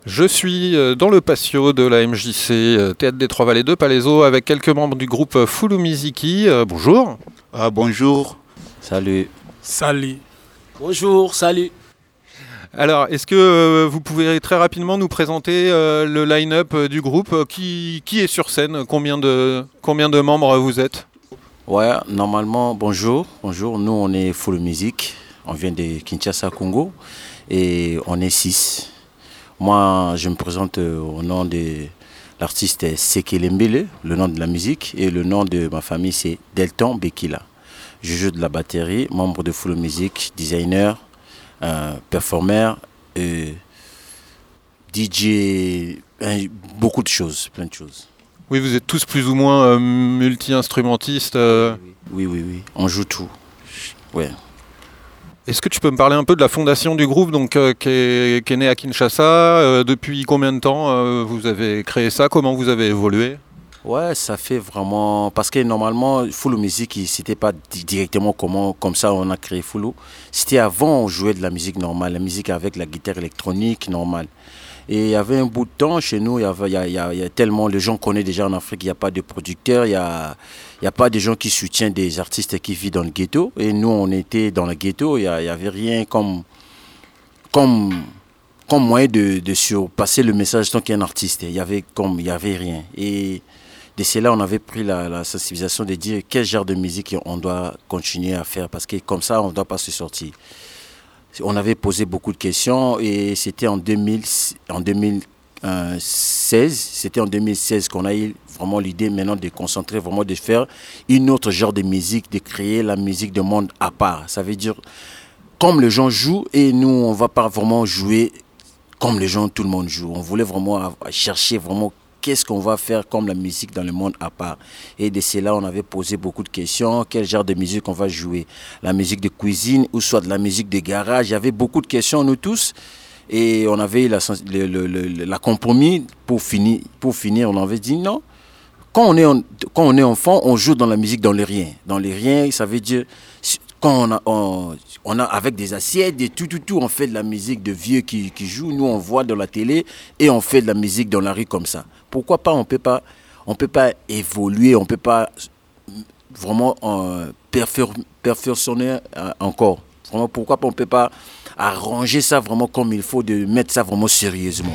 Je suis dans le patio de la MJC Théâtre des Trois-Vallées de Palaiseau avec quelques membres du groupe Fulu Miziki. Bonjour. Bonjour. Salut. Salut. Bonjour, salut. Alors, est-ce que vous pouvez très rapidement nous présenter le line-up du groupe qui est sur scène? Combien de membres vous êtes? Ouais, normalement, bonjour. Bonjour, nous on est Fulu Music. On vient de Kinshasa, Congo. Et on est 6. Moi, je me présente au nom de l'artiste Sekele Mbele, le nom de la musique. Et le nom de ma famille, c'est Delton Bekila. Je joue de la batterie, membre de Fulu Music, designer, performeur, DJ, beaucoup de choses, plein de choses. Oui, vous êtes tous plus ou moins multi-instrumentistes. Oui, on joue tout. Ouais. Est-ce que tu peux me parler un peu de la fondation du groupe qui est née à Kinshasa? Depuis combien de temps vous avez créé ça? Comment vous avez évolué? Ouais, ça fait vraiment... Parce que normalement, Fulu Music, c'était pas directement comme ça on a créé Fulu. C'était avant, on jouait de la musique normale, la musique avec la guitare électronique normale. Et il y avait un bout de temps chez nous, il y a tellement, les gens connaissent déjà en Afrique, il n'y a pas de producteurs, il n'y a pas de gens qui soutiennent des artistes qui vivent dans le ghetto. Et nous, on était dans le ghetto, il n'y avait rien comme moyen de surpasser le message tant qu'il y a un artiste. Il y avait rien. Et de cela, on avait pris la sensibilisation de dire quel genre de musique on doit continuer à faire, parce que comme ça, on ne doit pas se sortir. On avait posé beaucoup de questions et c'était en 2016. C'était en 2016 qu'on a eu vraiment l'idée maintenant de concentrer, vraiment de faire une autre genre de musique, de créer la musique de monde à part. Ça veut dire comme les gens jouent et nous on ne va pas vraiment jouer comme les gens, tout le monde joue. On voulait vraiment chercher vraiment qu'est-ce qu'on va faire comme la musique dans le monde à part. Et de cela, on avait posé beaucoup de questions. Quel genre de musique on va jouer? La musique de cuisine ou soit de la musique de garage? Il y avait beaucoup de questions, nous tous. Et on avait la compromis pour finir. On avait dit non. Quand on est enfant, on joue dans la musique dans le rien. Dans le rien, ça veut dire... Quand on a avec des assiettes et tout, on fait de la musique de vieux qui jouent. Nous, on voit dans la télé et on fait de la musique dans la rue comme ça. Pourquoi pas, on peut pas évoluer, on peut pas vraiment perfectionner encore. Vraiment, pourquoi pas, on peut pas arranger ça vraiment comme il faut, de mettre ça vraiment sérieusement.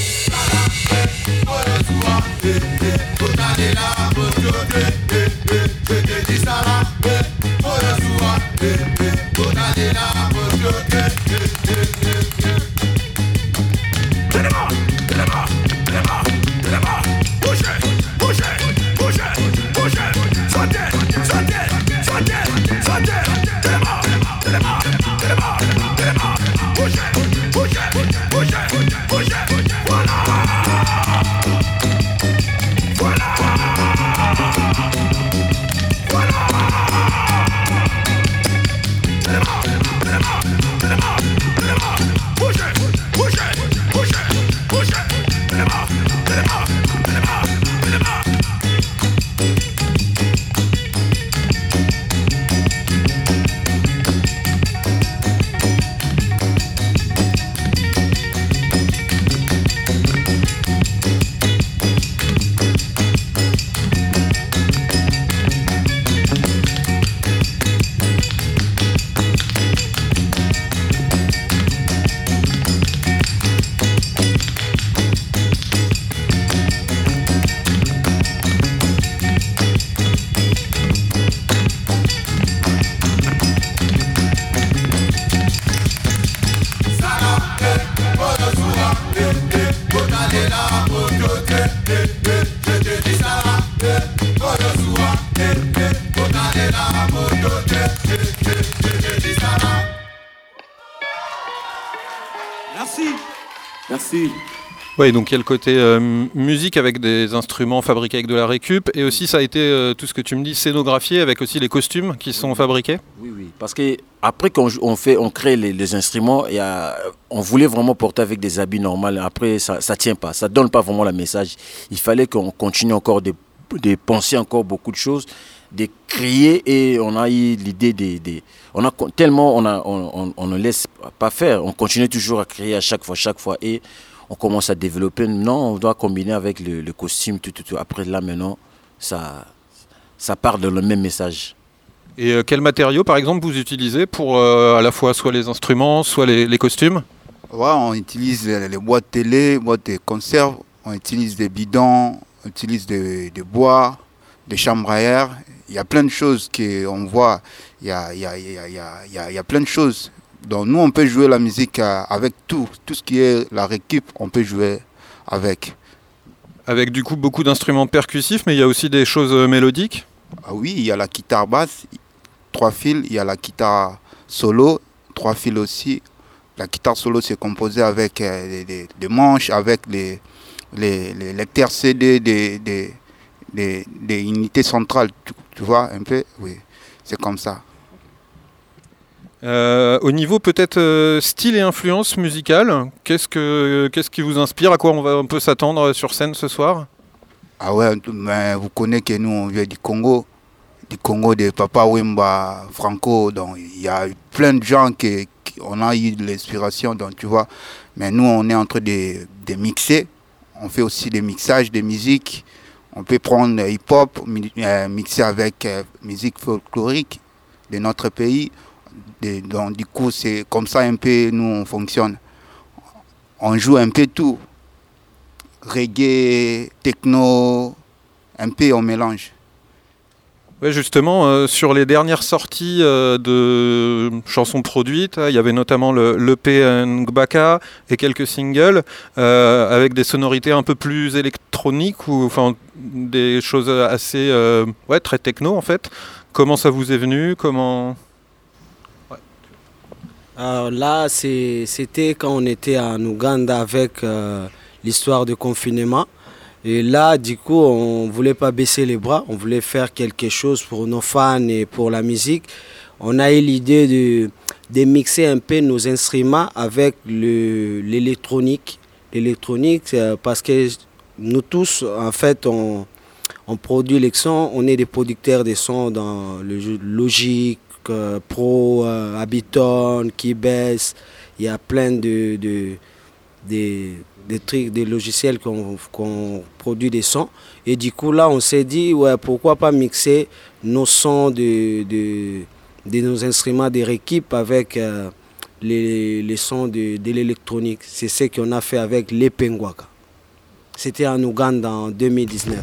Merci. Oui, donc il y a le côté musique avec des instruments fabriqués avec de la récup, et aussi ça a été tout ce que tu me dis, scénographié avec aussi les costumes qui sont fabriqués. Oui, parce que après on crée les instruments, on voulait vraiment porter avec des habits normaux. Après ça tient pas, ça donne pas vraiment le message. Il fallait qu'on continue encore de penser encore beaucoup de choses, de créer, et on a eu l'idée on ne laisse pas faire, on continue toujours à créer à chaque fois, et on commence à développer. Non, on doit combiner avec le costume, tout. Après là, maintenant, ça part dans le même message. Et quel matériau, par exemple, vous utilisez pour à la fois soit les instruments, soit les costumes? Ouais, on utilise les boîtes télé, boîtes de conserve, on utilise des bidons, on utilise des bois, des chambres à air. Il y a plein de choses qu'on voit, il y a plein de choses. Donc nous, on peut jouer la musique avec tout ce qui est la récup, on peut jouer avec. Avec du coup beaucoup d'instruments percussifs, mais il y a aussi des choses mélodiques? Ah oui, il y a la guitare basse, 3 fils, il y a la guitare solo, 3 fils aussi. La guitare solo, c'est composé avec des manches, avec les lecteurs CD des unités centrales, tu vois un peu, oui, c'est comme ça. Au niveau peut-être style et influence musicale, qu'est-ce qui vous inspire? À quoi on peut s'attendre sur scène ce soir? Ah ouais, mais vous connaissez que nous on vient du Congo de Papa Wemba Franco, donc il y a plein de gens qui on a eu de l'inspiration, donc tu vois, mais nous on est en train de mixer, on fait aussi des mixages de musique, on peut prendre hip-hop, mixer avec musique folklorique de notre pays. Donc du coup c'est comme ça un peu nous on fonctionne. On joue un peu tout. Reggae, techno, un peu on mélange. Ouais, justement, sur les dernières sorties de chansons produites, il y avait notamment l'EP Ngbaka et quelques singles avec des sonorités un peu plus électroniques ou enfin des choses assez très techno en fait. Comment ça vous est venu? Alors là, c'était quand on était en Ouganda avec l'histoire du confinement. Et là, du coup, on ne voulait pas baisser les bras. On voulait faire quelque chose pour nos fans et pour la musique. On a eu l'idée de mixer un peu nos instruments avec l'électronique. L'électronique, parce que nous tous, en fait, on produit les sons. On est des producteurs de sons dans le Logic, Pro, Ableton, Keybase. Il y a plein de trucs, des logiciels qu'on produit des sons. Et du coup, là, on s'est dit, ouais, pourquoi pas mixer nos sons de nos instruments de rééquipe avec les sons de l'électronique. C'est ce qu'on a fait avec les Pengwaka. C'était en Ouganda en 2019.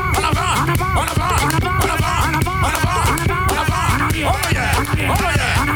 Oh yeah.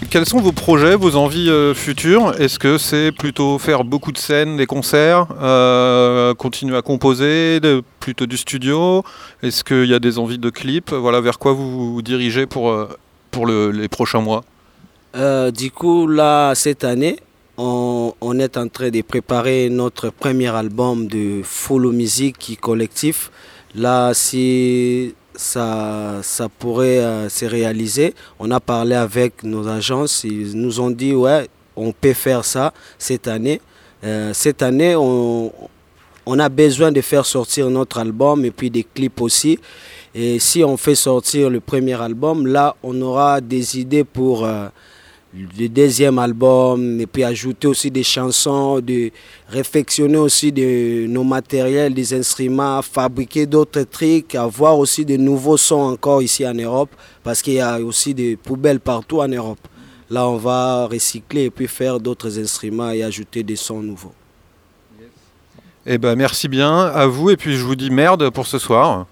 quels sont vos projets, vos envies futures? Est-ce que c'est plutôt faire beaucoup de scènes, des concerts, continuer à composer, plutôt du studio? Est-ce qu'il y a des envies de clips? Voilà, vers quoi vous vous dirigez pour les prochains mois? Du coup, là, cette année, on est en train de préparer notre premier album de Follow Music collectif. Là, si ça pourrait se réaliser, on a parlé avec nos agences, ils nous ont dit, ouais, on peut faire ça cette année. Cette année, on a besoin de faire sortir notre album et puis des clips aussi. Et si on fait sortir le premier album, là, on aura des idées pour le deuxième album et puis ajouter aussi des chansons, de réfectionner aussi de nos matériels, des instruments, fabriquer d'autres trucs, avoir aussi de nouveaux sons encore ici en Europe parce qu'il y a aussi des poubelles partout en Europe. Là, on va recycler et puis faire d'autres instruments et ajouter des sons nouveaux. Eh ben, merci bien à vous et puis je vous dis merde pour ce soir.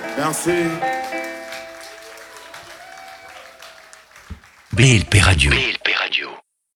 Blé LP Radio.